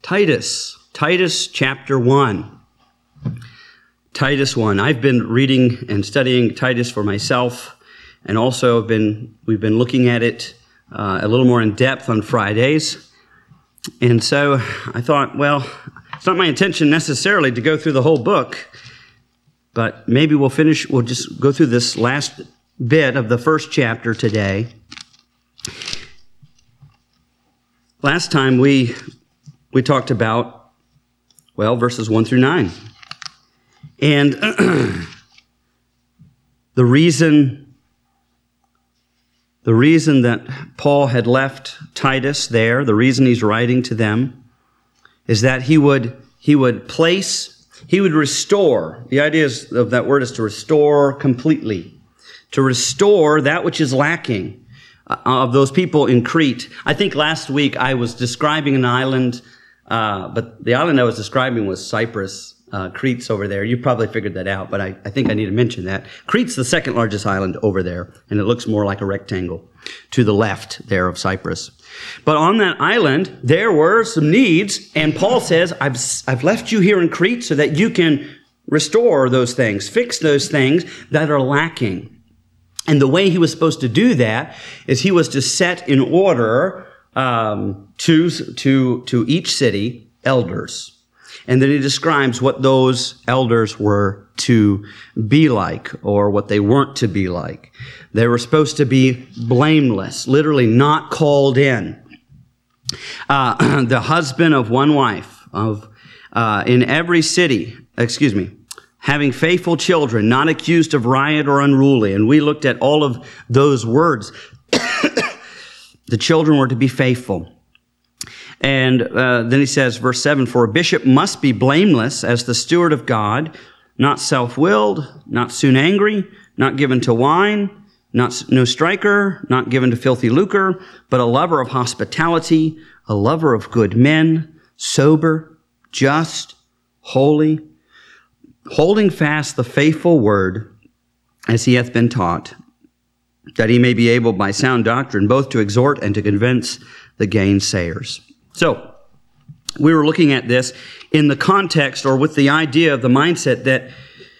Titus chapter 1. Titus 1. I've been reading and studying Titus for myself, and also we've been looking at it a little more in depth on Fridays. And so I thought, well, it's not my intention necessarily to go through the whole book, but maybe we'll just go through this last bit of the first chapter today. Last time we talked about, verses 1 through 9. And the reason that Paul had left Titus there, the reason he's writing to them, is that he would restore. The idea of that word is to restore completely. To restore that which is lacking of those people in Crete. I think last week I was describing an island, but the island I was describing was Cyprus. Crete's over there. You probably figured that out, but I think I need to mention that. Crete's the second largest island over there, and it looks more like a rectangle to the left there of Cyprus. But on that island, there were some needs, and Paul says, I've left you here in Crete so that you can restore those things, fix those things that are lacking. And the way he was supposed to do that is he was to set in order to each city elders. And then he describes what those elders were to be like, or what they weren't to be like. They were supposed to be blameless, literally not called in. The husband of one wife, in every city, having faithful children, not accused of riot or unruly. And we looked at all of those words. The children were to be faithful. And then he says, verse 7, for a bishop must be blameless as the steward of God, not self-willed, not soon angry, not given to wine, no striker, not given to filthy lucre, but a lover of hospitality, a lover of good men, sober, just, holy, holding fast the faithful word as he hath been taught, that he may be able by sound doctrine both to exhort and to convince the gainsayers. So, we were looking at this in the context, or with the idea of the mindset that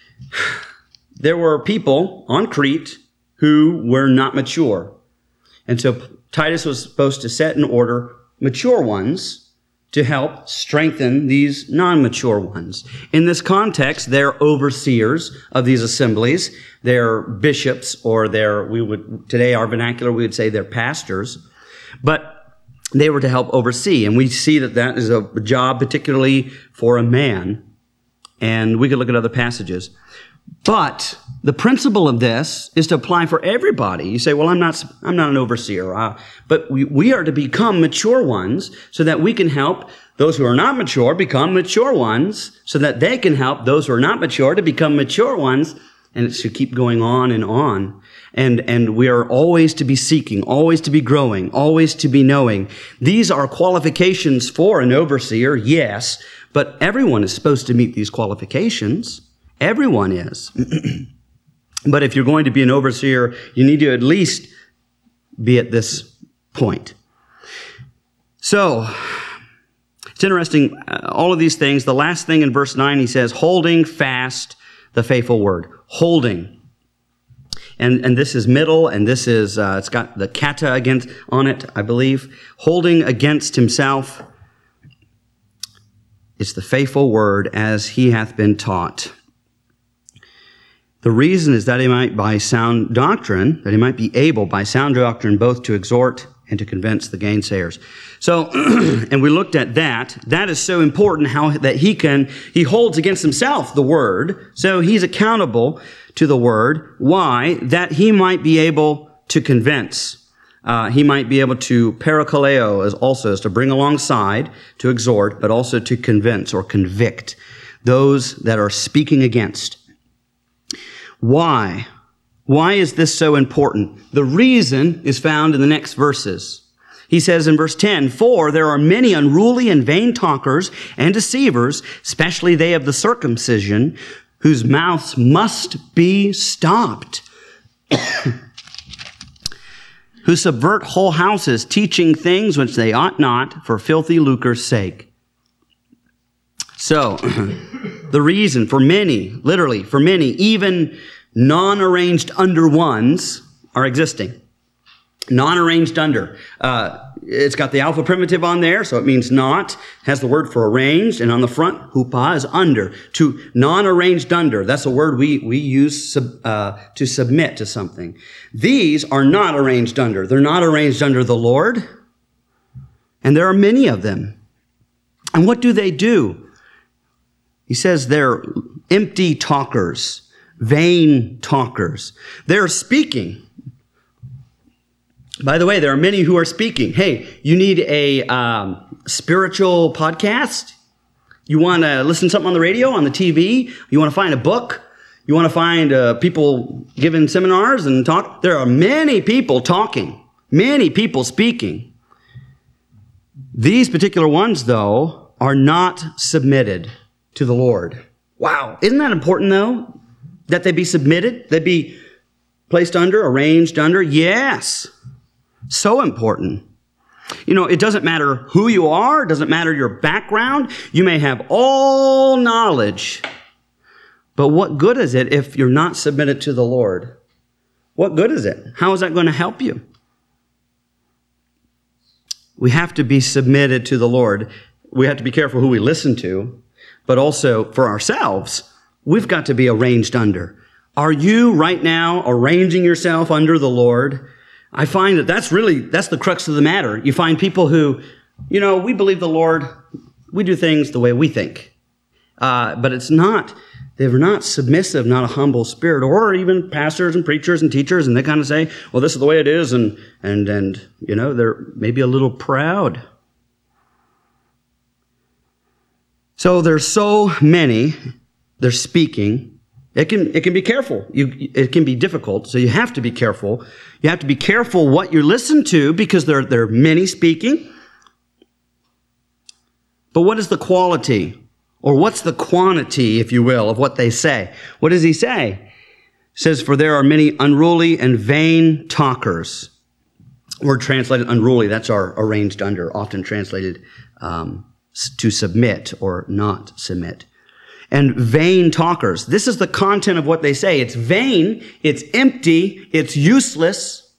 there were people on Crete who were not mature. And so Titus was supposed to set in order mature ones to help strengthen these non-mature ones. In this context, they're overseers of these assemblies. They're bishops, or today our vernacular, we would say they're pastors. But they were to help oversee. And we see that is a job particularly for a man. And we could look at other passages. But the principle of this is to apply for everybody. You say, well, I'm not an overseer. But we are to become mature ones so that we can help those who are not mature become mature ones, so that they can help those who are not mature to become mature ones. And it should keep going on and on. And we are always to be seeking, always to be growing, always to be knowing. These are qualifications for an overseer, yes, but everyone is supposed to meet these qualifications. Everyone is. But if you're going to be an overseer, you need to at least be at this point. So, it's interesting, all of these things. The last thing in verse 9, he says, holding fast the faithful word. Holding. And this is middle, and this is, it's got the kata on it, I believe. Holding against himself. It's the faithful word as he hath been taught. The reason is that he might by sound doctrine, that he might be able by sound doctrine both to exhort and to convince the gainsayers. So, and we looked at that. That is so important, how that he holds against himself the word. So he's accountable to the word. Why? That he might be able to convince. He might be able to parakaleo, as to bring alongside, to exhort, but also to convince or convict those that are speaking against. Why? Why is this so important? The reason is found in the next verses. He says in verse 10, for there are many unruly and vain talkers and deceivers, especially they of the circumcision, whose mouths must be stopped, who subvert whole houses, teaching things which they ought not for filthy lucre's sake. So, the reason for many, literally for many, even non-arranged under ones are existing. Non-arranged under. It's got the alpha primitive on there, so it means not. Has the word for arranged, and on the front, hupa is under. To non-arranged under. That's a word we use to submit to something. These are not arranged under. They're not arranged under the Lord. And there are many of them. And what do they do? He says they're empty talkers, vain talkers. They're speaking. By the way, there are many who are speaking. Hey, you need a spiritual podcast? You want to listen to something on the radio, on the TV? You want to find a book? You want to find people giving seminars and talk? There are many people talking, many people speaking. These particular ones, though, are not submitted to the Lord. Wow. Isn't that important, though? That they be submitted? They be placed under, arranged under? Yes. So important. You know, it doesn't matter who you are. It doesn't matter your background. You may have all knowledge. But what good is it if you're not submitted to the Lord? What good is it? How is that going to help you? We have to be submitted to the Lord. We have to be careful who we listen to. But also for ourselves, we've got to be arranged under. Are you right now arranging yourself under the Lord? I find that that's the crux of the matter. You find people who, we believe the Lord, we do things the way we think. But they're not submissive, not a humble spirit, or even pastors and preachers and teachers, and they kind of say, well, this is the way it is, and they're maybe a little proud. So there's so many, they're speaking. It can be careful. It can be difficult, so you have to be careful. You have to be careful what you listen to because there are many speaking. But what is the quality, or what's the quantity, if you will, of what they say? What does he say? He says, for there are many unruly and vain talkers. Word translated unruly, that's our arranged under, often translated to submit or not submit. And vain talkers. This is the content of what they say. It's vain, it's empty, it's useless.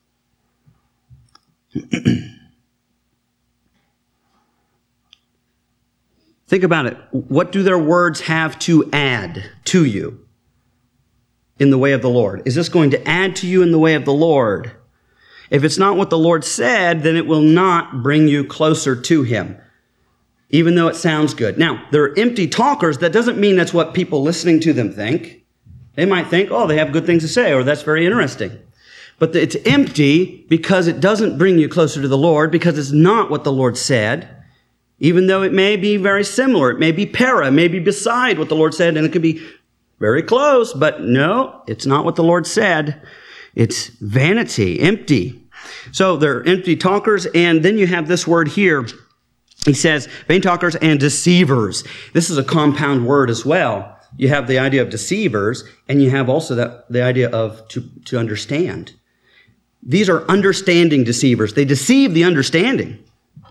Think about it. What do their words have to add to you in the way of the Lord? Is this going to add to you in the way of the Lord? If it's not what the Lord said, then it will not bring you closer to Him, even though it sounds good. Now, they're empty talkers. That doesn't mean that's what people listening to them think. They might think, oh, they have good things to say, or that's very interesting. But it's empty because it doesn't bring you closer to the Lord, because it's not what the Lord said, even though it may be very similar. It may be para, it may be beside what the Lord said, and it could be very close, but no, it's not what the Lord said. It's vanity, empty. So they're empty talkers, and then you have this word here. He says, vain talkers and deceivers. This is a compound word as well. You have the idea of deceivers, and you have also the idea of to understand. These are understanding deceivers. They deceive the understanding.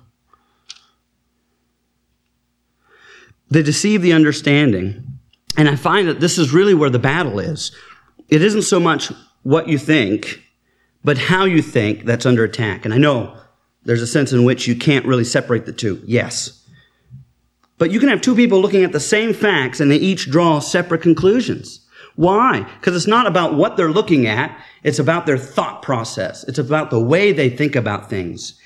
They deceive the understanding. And I find that this is really where the battle is. It isn't so much what you think, but how you think that's under attack. And I know there's a sense in which you can't really separate the two. Yes. But you can have two people looking at the same facts and they each draw separate conclusions. Why? Because it's not about what they're looking at. It's about their thought process. It's about the way they think about things.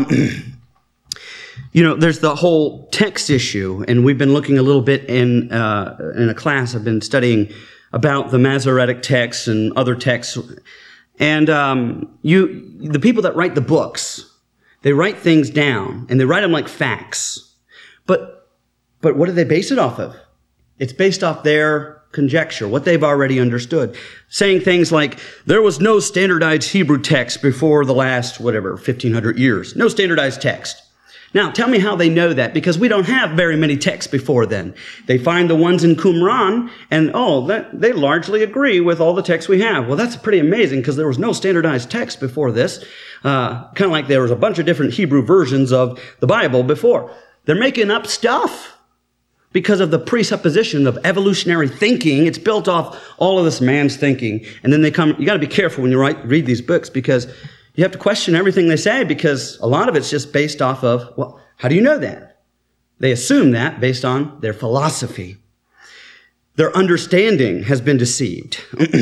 There's the whole text issue, and we've been looking a little bit in a class. I've been studying about the Masoretic texts and other texts. And the people that write the books, they write things down, and they write them like facts. But what do they base it off of? It's based off their conjecture, what they've already understood. Saying things like, there was no standardized Hebrew text before the last, 1,500 years. No standardized text. Now, tell me how they know that, because we don't have very many texts before then. They find the ones in Qumran, and they largely agree with all the texts we have. Well, that's pretty amazing, because there was no standardized text before this. Kind of like there was a bunch of different Hebrew versions of the Bible before. They're making up stuff, because of the presupposition of evolutionary thinking. It's built off all of this man's thinking. And then you got to be careful when you read these books, because you have to question everything they say, because a lot of it's just based off of, well, how do you know that? They assume that based on their philosophy. Their understanding has been deceived.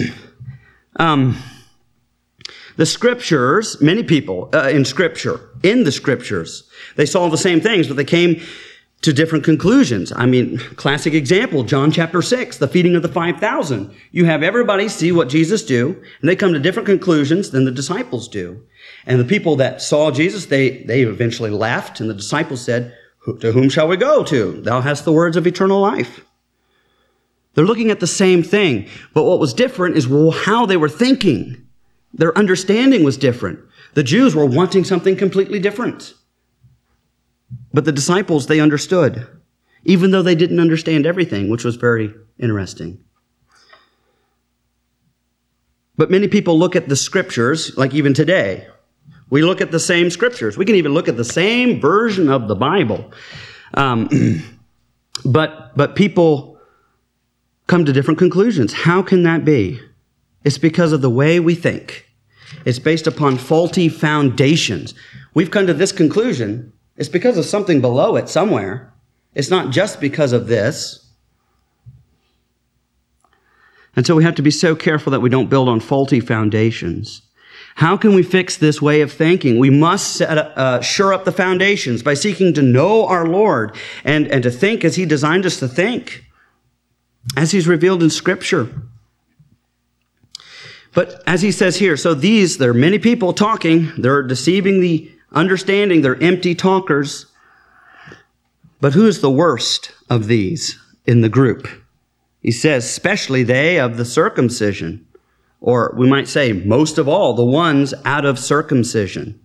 The scriptures, many people in the scriptures, they saw the same things, but they came to different conclusions. I mean, classic example, John chapter 6, the feeding of the 5,000. You have everybody see what Jesus do, and they come to different conclusions than the disciples do. And the people that saw Jesus, they eventually left, and the disciples said, to whom shall we go to? Thou hast the words of eternal life. They're looking at the same thing, but what was different is how they were thinking. Their understanding was different. The Jews were wanting something completely different. But the disciples, they understood, even though they didn't understand everything, which was very interesting. But many people look at the scriptures, like even today. We look at the same scriptures. We can even look at the same version of the Bible. But people come to different conclusions. How can that be? It's because of the way we think. It's based upon faulty foundations. We've come to this conclusion. It's because of something below it somewhere. It's not just because of this. And so we have to be so careful that we don't build on faulty foundations. How can we fix this way of thinking? We must shore up the foundations by seeking to know our Lord and to think as He designed us to think, as He's revealed in Scripture. But as he says here, so there are many people talking. They're deceiving the understanding. They're empty talkers. But who is the worst of these in the group? He says, especially they of the circumcision. Or we might say, most of all, the ones out of circumcision.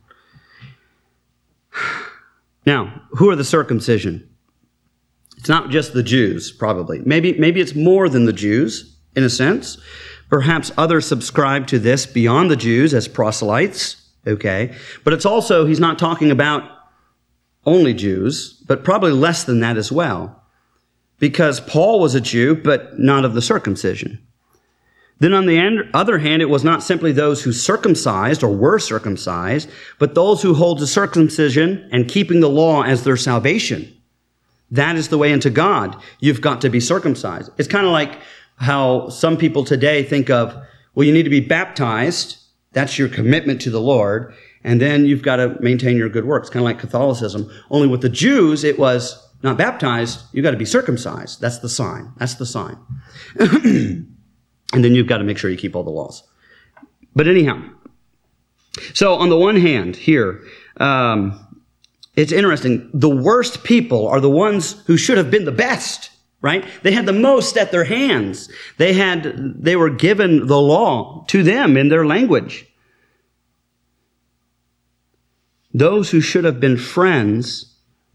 Now, who are the circumcision? It's not just the Jews, probably. Maybe it's more than the Jews, in a sense. Perhaps others subscribe to this beyond the Jews as proselytes, okay? But it's also, he's not talking about only Jews, but probably less than that as well. Because Paul was a Jew, but not of the circumcision. Then on the other hand, it was not simply those who circumcised or were circumcised, but those who hold to circumcision and keeping the law as their salvation. That is the way into God. You've got to be circumcised. It's kind of like how some people today think of, well, you need to be baptized. That's your commitment to the Lord. And then you've got to maintain your good works, kind of like Catholicism. Only with the Jews, it was not baptized. You've got to be circumcised. That's the sign. That's the sign. And then you've got to make sure you keep all the laws. But anyhow, so on the one hand here, it's interesting. The worst people are the ones who should have been the best. Right? They had the most at their hands. They were given the law to them in their language. Those who should have been friends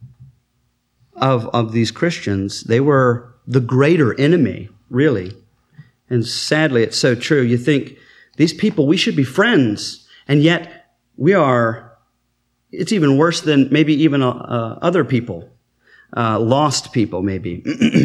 of these Christians, they were the greater enemy, really. And sadly, it's so true. You think, these people, we should be friends. And yet, it's even worse than maybe even other people. Lost people, maybe.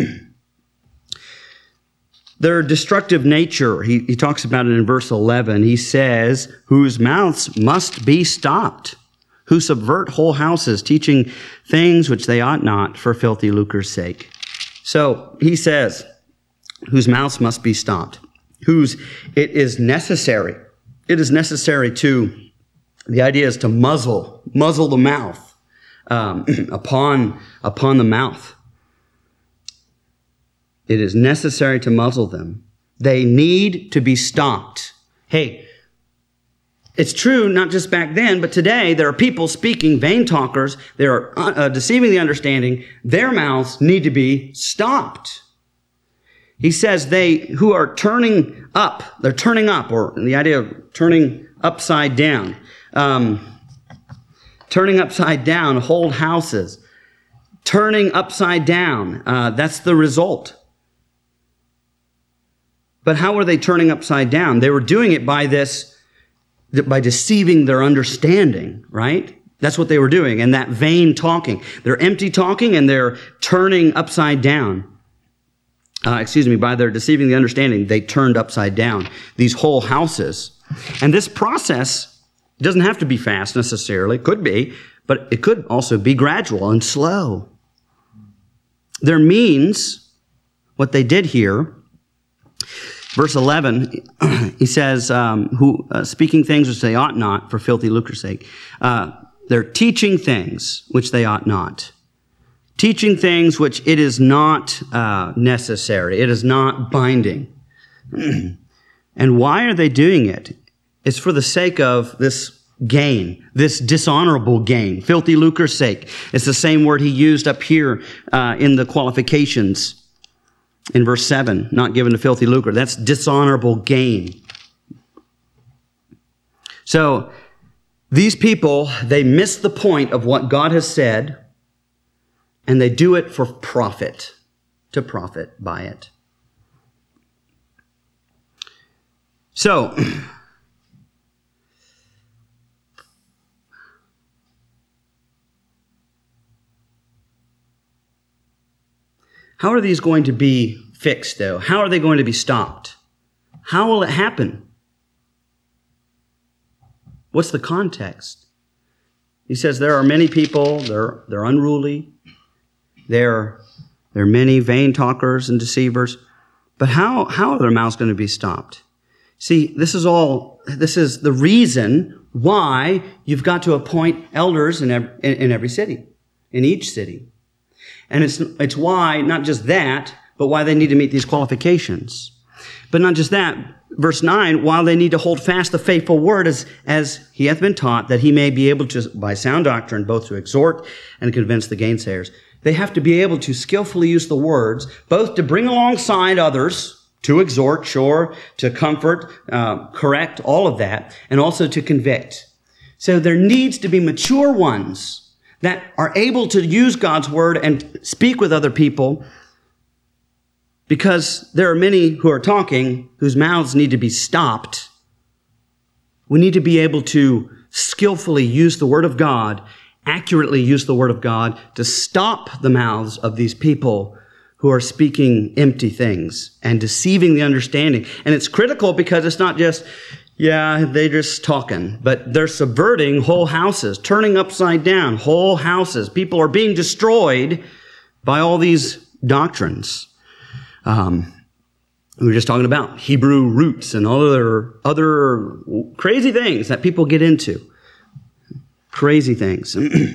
Their destructive nature, he talks about it in verse 11. He says, whose mouths must be stopped, who subvert whole houses, teaching things which they ought not for filthy lucre's sake. So he says, whose mouths must be stopped, it is necessary. It is necessary the idea is to muzzle the mouth. Upon the mouth. It is necessary to muzzle them. They need to be stopped. Hey, it's true not just back then, but today there are people speaking, vain talkers. They are deceiving the understanding. Their mouths need to be stopped. He says they who are turning up, they're turning up, or the idea of turning upside down. Turning upside down, hold houses. Turning upside down, that's the result. But how were they turning upside down? They were doing it by deceiving their understanding, right? That's what they were doing, and that vain talking. They're empty talking, and they're turning upside down. By their deceiving the understanding, they turned upside down these whole houses. And this process doesn't have to be fast necessarily. It could be, but it could also be gradual and slow. Their means, what they did here, verse 11, he says, speaking things which they ought not for filthy lucre's sake. They're teaching things which they ought not. Teaching things which it is not necessary. It is not binding. And why are they doing it? It's for the sake of this gain, this dishonorable gain, filthy lucre's sake. It's the same word he used up here in the qualifications in verse 7, not given to filthy lucre. That's dishonorable gain. So these people, they miss the point of what God has said, and they do it for profit, to profit by it. So, how are these going to be fixed, though? How are they going to be stopped? How will it happen? What's the context? He says there are many people, they're unruly. There are many vain talkers and deceivers. But how are their mouths going to be stopped? See, this is the reason why you've got to appoint elders in every city, in each city. And it's why, not just that, but why they need to meet these qualifications. But not just that, verse 9, while they need to hold fast the faithful word as he hath been taught, that he may be able to, by sound doctrine, both to exhort and convince the gainsayers. They have to be able to skillfully use the words, both to bring alongside others, to exhort, sure, to comfort, correct, all of that, and also to convict. So there needs to be mature ones that are able to use God's word and speak with other people, because there are many who are talking whose mouths need to be stopped. We need to be able to skillfully use the word of God, accurately use the word of God to stop the mouths of these people who are speaking empty things and deceiving the understanding. And it's critical because it's not just, they're just talking, but they're subverting whole houses, turning upside down whole houses. People are being destroyed by all these doctrines. We were just talking about Hebrew roots and other crazy things that people get into. Crazy things.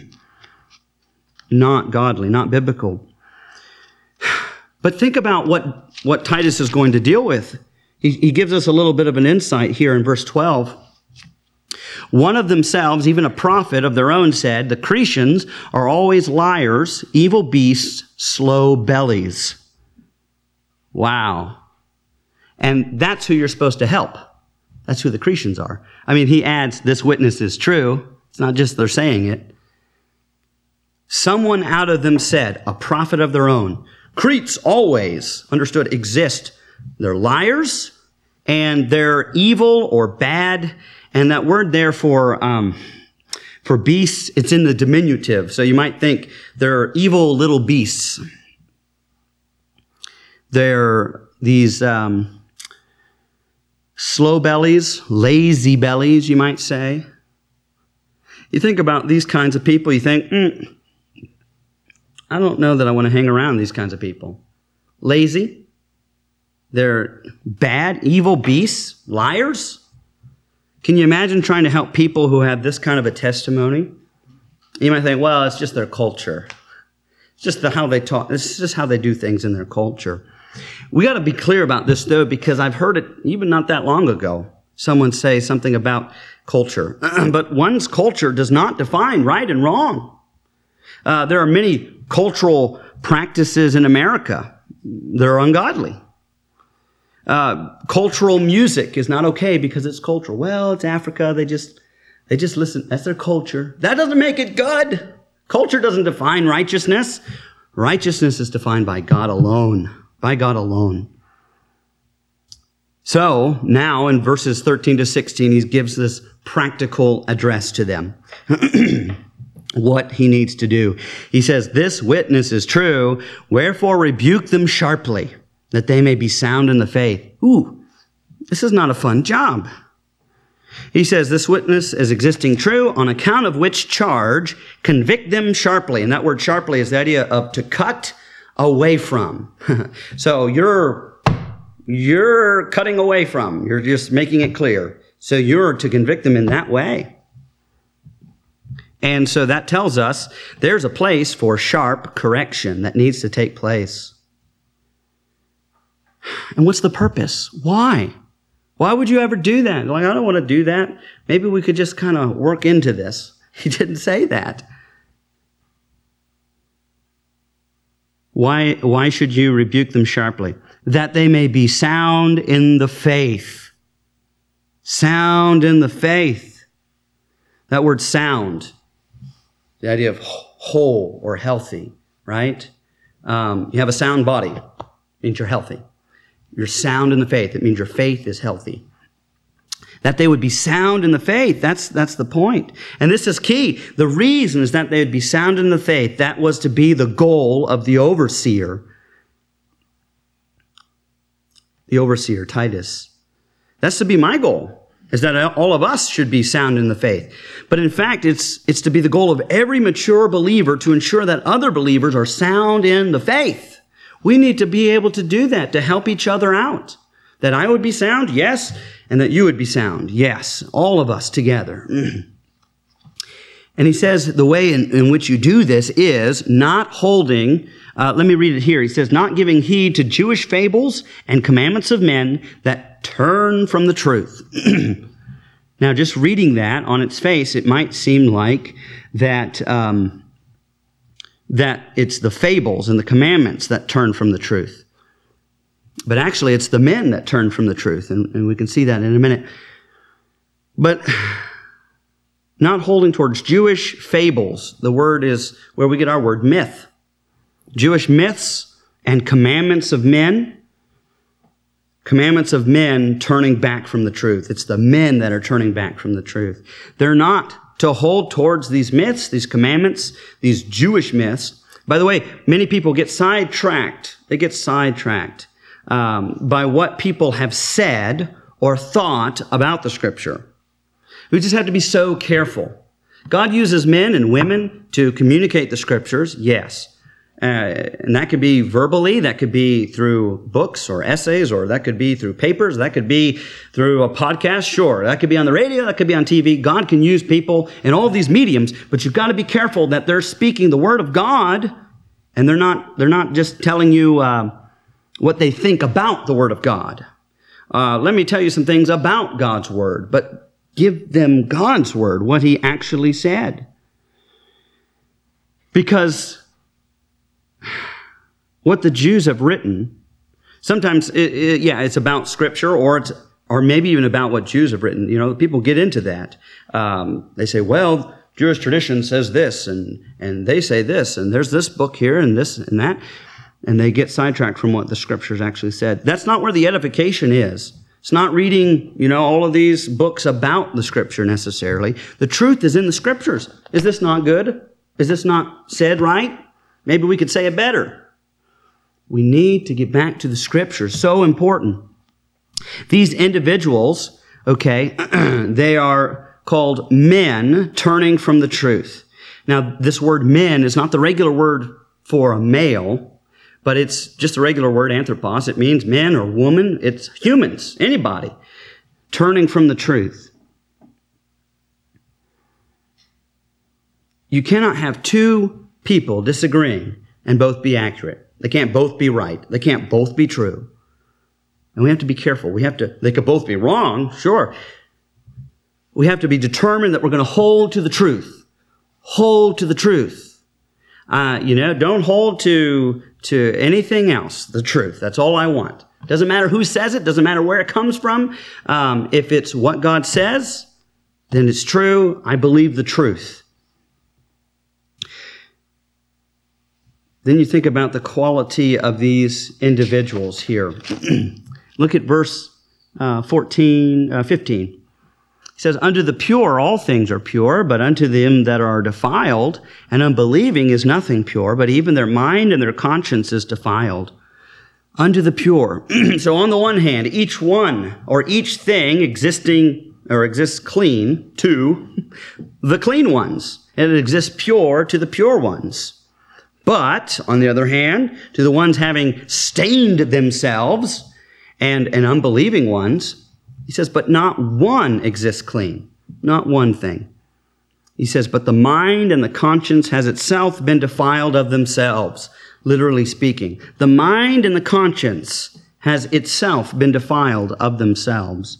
Not godly, not biblical. But think about what Titus is going to deal with. He gives us a little bit of an insight here in verse 12. One of themselves, even a prophet of their own, said, the Cretians are always liars, evil beasts, slow bellies. Wow. And that's who you're supposed to help. That's who the Cretians are. I mean, he adds, this witness is true. It's not just they're saying it. Someone out of them said, a prophet of their own. Cretes always, understood, exist. They're liars, and they're evil or bad. And that word there for beasts, it's in the diminutive. So you might think they're evil little beasts. They're these slow bellies, lazy bellies, you might say. You think about these kinds of people, you think, I don't know that I want to hang around these kinds of people. Lazy. They're bad, evil beasts, liars. Can you imagine trying to help people who have this kind of a testimony? You might think, well, it's just their culture. It's just how they talk. It's just how they do things in their culture. We got to be clear about this, though, because I've heard it even not that long ago. Someone say something about culture. But one's culture does not define right and wrong. There are many cultural practices in America that are ungodly. Cultural music is not okay because it's cultural. Well, it's Africa. They just listen. That's their culture. That doesn't make it good. Culture doesn't define righteousness. Righteousness is defined by God alone. By God alone. So now in verses 13 to 16, he gives this practical address to them. what he needs to do. He says, this witness is true, wherefore rebuke them sharply, that they may be sound in the faith. Ooh, this is not a fun job. He says, this witness is existing true, on account of which charge, convict them sharply. And that word sharply is the idea of to cut away from. So you're cutting away from. You're just making it clear. So you're to convict them in that way. And so that tells us there's a place for sharp correction that needs to take place. And what's the purpose? Why? Why would you ever do that? Like, I don't want to do that. Maybe we could just kind of work into this. He didn't say that. Why should you rebuke them sharply? That they may be sound in the faith. Sound in the faith. That word sound, the idea of whole or healthy, right? You have a sound body. It means you're healthy. You're sound in the faith. It means your faith is healthy. That they would be sound in the faith. That's the point. And this is key. The reason is that they would be sound in the faith. That was to be the goal of the overseer. The overseer, Titus. That's to be my goal, is that all of us should be sound in the faith. But in fact, it's to be the goal of every mature believer to ensure that other believers are sound in the faith. We need to be able to do that, to help each other out. That I would be sound, yes, and that you would be sound, yes, all of us together. And he says the way in which you do this is not holding, let me read it here. He says, not giving heed to Jewish fables and commandments of men that turn from the truth. Now, just reading that on its face, it might seem like that it's the fables and the commandments that turn from the truth. But actually, it's the men that turn from the truth, and we can see that in a minute. But not holding towards Jewish fables. The word is where we get our word myth. Jewish myths and commandments of men. Commandments of men turning back from the truth. It's the men that are turning back from the truth. They're not to hold towards these myths, these commandments, these Jewish myths. By the way, many people get sidetracked. They get sidetracked by what people have said or thought about the Scripture. We just have to be so careful. God uses men and women to communicate the Scriptures, yes. And that could be verbally, that could be through books or essays, or that could be through papers, that could be through a podcast, sure. That could be on the radio, that could be on TV. God can use people in all of these mediums, but you've got to be careful that they're speaking the Word of God, and they're not just telling you what they think about the Word of God. Let me tell you some things about God's Word, but give them God's Word, what He actually said. Because what the Jews have written, sometimes, it's about Scripture, or maybe even about what Jews have written. You know, people get into that. They say, well, Jewish tradition says this, and they say this, and there's this book here, and this and that, and they get sidetracked from what the Scriptures actually said. That's not where the edification is. It's not reading, all of these books about the Scripture necessarily. The truth is in the Scriptures. Is this not good? Is this not said right? Maybe we could say it better. We need to get back to the Scriptures. So important. These individuals, they are called men turning from the truth. Now, this word men is not the regular word for a male, but it's just the regular word anthropos. It means men or woman. It's humans, anybody, turning from the truth. You cannot have two people disagreeing and both be accurate. They can't both be right. They can't both be true. And we have to be careful. They could both be wrong, sure. We have to be determined that we're going to hold to the truth. Hold to the truth. Don't hold to anything else, the truth. That's all I want. Doesn't matter who says it. Doesn't matter where it comes from. If it's what God says, then it's true. I believe the truth. Then you think about the quality of these individuals here. Look at verse 15. He says, unto the pure all things are pure, but unto them that are defiled and unbelieving is nothing pure, but even their mind and their conscience is defiled. Unto the pure. So on the one hand, each one or each thing exists clean to the clean ones, and it exists pure to the pure ones. But, on the other hand, to the ones having stained themselves and unbelieving ones, he says, but not one exists clean, not one thing. He says, but the mind and the conscience has itself been defiled of themselves, literally speaking. The mind and the conscience has itself been defiled of themselves.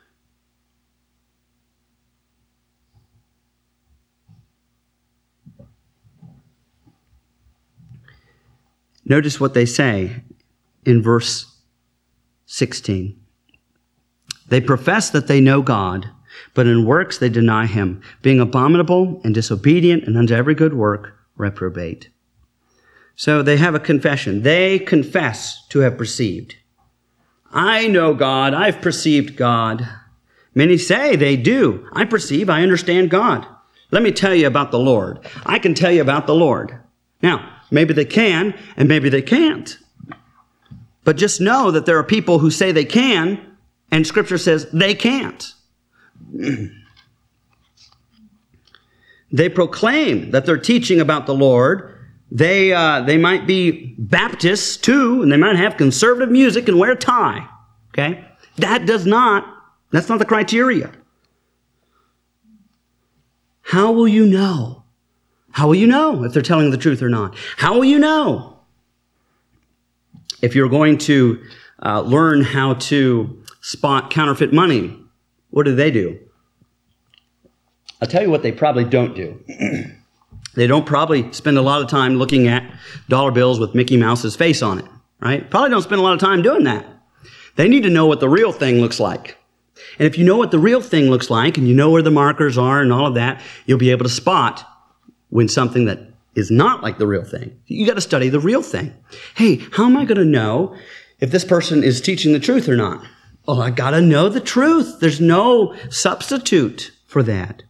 Notice what they say in verse 16. They profess that they know God, but in works they deny him, being abominable and disobedient and unto every good work reprobate. So they have a confession. They confess to have perceived. I know God. I've perceived God. Many say they do. I perceive. I understand God. Let me tell you about the Lord. I can tell you about the Lord. Now, maybe they can and maybe they can't. But just know that there are people who say they can, and Scripture says they can't. They proclaim that they're teaching about the Lord. They might be Baptists too, and they might have conservative music and wear a tie. Okay? That's not the criteria. How will you know? How will you know if they're telling the truth or not? How will you know? If you're going to learn how to spot counterfeit money, what do? I'll tell you what they probably don't do. They don't probably spend a lot of time looking at dollar bills with Mickey Mouse's face on it, right? Probably don't spend a lot of time doing that. They need to know what the real thing looks like. And if you know what the real thing looks like, and you know where the markers are and all of that, you'll be able to spot when something that is not like the real thing. You got to study the real thing. Hey, how am I going to know if this person is teaching the truth or not? Oh, I got to know the truth. There's no substitute for that.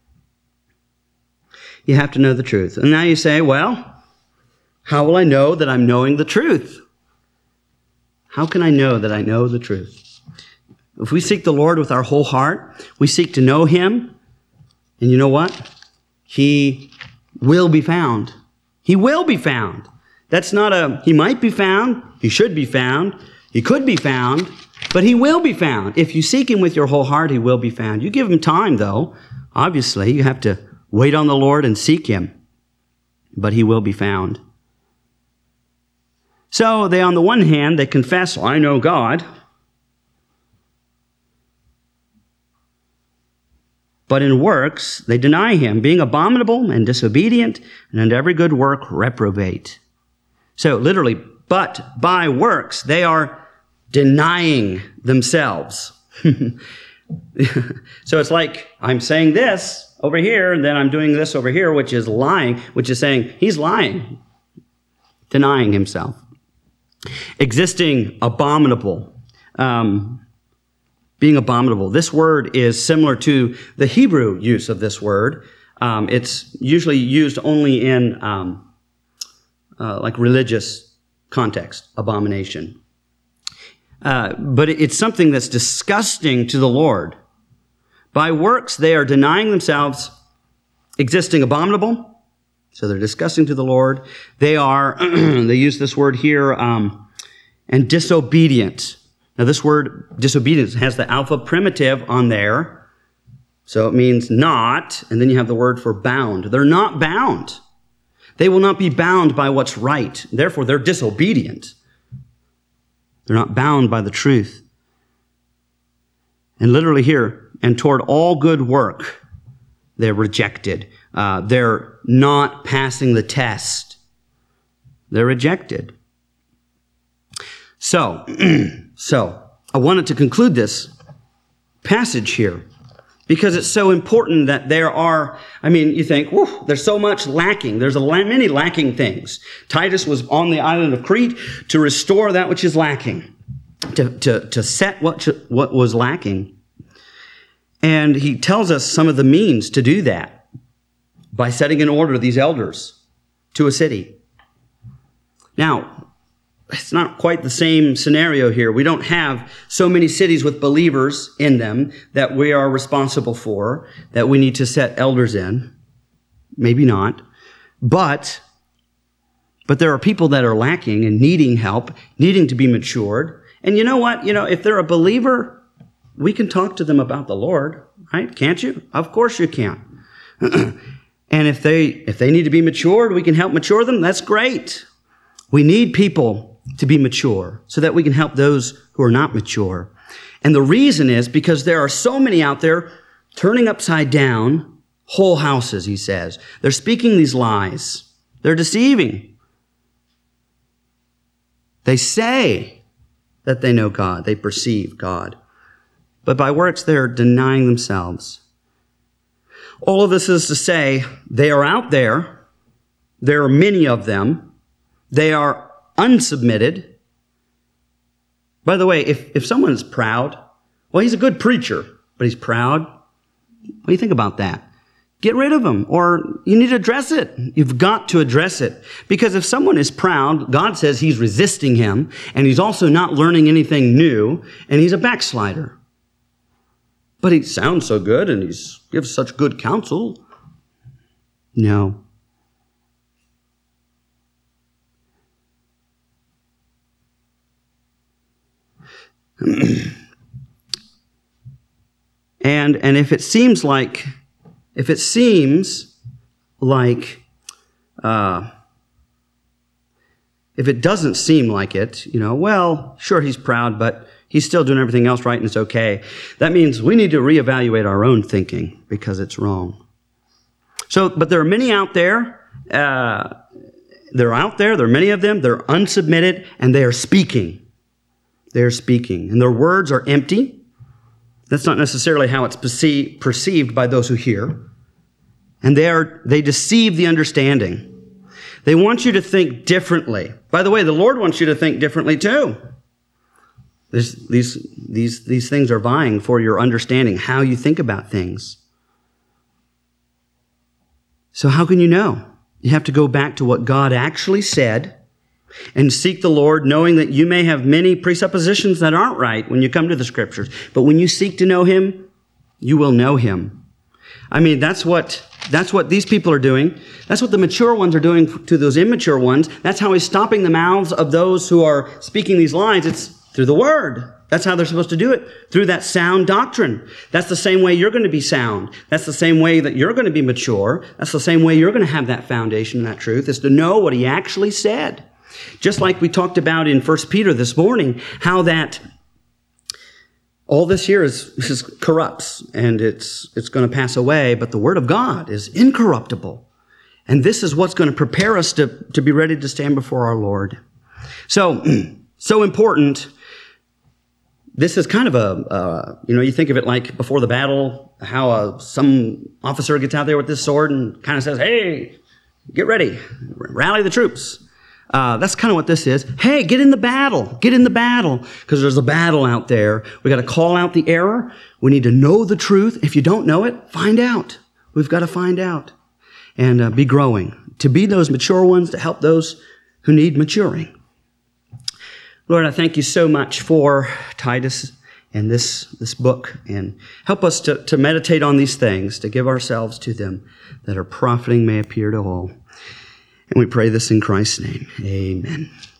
You have to know the truth. And now you say, well, how will I know that I'm knowing the truth? How can I know that I know the truth? If we seek the Lord with our whole heart, we seek to know him, and you know what? He will be found. He will be found. That's not he might be found, he should be found, he could be found, but he will be found. If you seek him with your whole heart, he will be found. You give him time, though. Obviously, you have to wait on the Lord and seek him, but he will be found. So they, on the one hand, they confess, I know God. But in works, they deny him, being abominable and disobedient, and unto every good work reprobate. So literally, but by works, they are denying themselves. So it's like, I'm saying this over here, and then I'm doing this over here, which is lying, which is saying he's lying, denying himself. Existing abominable, being abominable. This word is similar to the Hebrew use of this word. It's usually used only in like religious context, abomination. But it's something that's disgusting to the Lord. By works, they are denying themselves, existing abominable. So they're disgusting to the Lord. They are, they use this word here, and disobedient. Now this word disobedience has the alpha primitive on there. So it means not, and then you have the word for bound. They're not bound. They will not be bound by what's right. Therefore, they're disobedient. They're not bound by the truth. And literally here, and toward all good work, they're rejected. They're not passing the test. They're rejected. So I wanted to conclude this passage here because it's so important that there are, you think, whew, there's so much lacking. There's many lacking things. Titus was on the island of Crete to restore that which is lacking, to set what was lacking. And he tells us some of the means to do that by setting in order these elders to a city. Now, it's not quite the same scenario here. We don't have so many cities with believers in them that we are responsible for, that we need to set elders in. Maybe not. But there are people that are lacking and needing help, needing to be matured. And you know what? If they're a believer, we can talk to them about the Lord, right? Can't you? Of course you can. And if they need to be matured, we can help mature them. That's great. We need people to be mature so that we can help those who are not mature. And the reason is because there are so many out there turning upside down whole houses, he says. They're speaking these lies. They're deceiving. They say that they know God. They perceive God. But by works, they're denying themselves. All of this is to say, they are out there. There are many of them. They are unsubmitted. By the way, if someone is proud, well, he's a good preacher, but he's proud. What do you think about that? Get rid of him, or you need to address it. You've got to address it. Because if someone is proud, God says he's resisting him, and he's also not learning anything new, and he's a backslider. But he sounds so good, and he gives such good counsel. No. And if it seems like if it doesn't seem like it, well, sure, he's proud, but he's still doing everything else right and it's okay. That means we need to reevaluate our own thinking because it's wrong. But there are many out there. They're out there. There are many of them. They're unsubmitted and they are speaking. They're speaking. And their words are empty. That's not necessarily how it's perceived by those who hear. And they deceive the understanding. They want you to think differently. By the way, the Lord wants you to think differently too. These things are vying for your understanding, how you think about things. So how can you know? You have to go back to what God actually said and seek the Lord, knowing that you may have many presuppositions that aren't right when you come to the Scriptures. But when you seek to know Him, you will know Him. I mean, that's what these people are doing. That's what the mature ones are doing to those immature ones. That's how He's stopping the mouths of those who are speaking these lies. It's through the Word. That's how they're supposed to do it, through that sound doctrine. That's the same way you're going to be sound. That's the same way that you're going to be mature. That's the same way you're going to have that foundation, that truth, is to know what He actually said. Just like we talked about in 1 Peter this morning, how that all this here is corrupts and it's going to pass away, but the Word of God is incorruptible. And this is what's going to prepare us to be ready to stand before our Lord. So important. This is kind of you think of it like before the battle, how some officer gets out there with this sword and kind of says, hey, get ready, rally the troops. That's kind of what this is. Hey, get in the battle, because there's a battle out there. We got to call out the error. We need to know the truth. If you don't know it, find out. We've got to find out and be growing, to be those mature ones, to help those who need maturing. Lord, I thank you so much for Titus and this book, and help us to meditate on these things, to give ourselves to them, that our profiting may appear to all. And we pray this in Christ's name. Amen.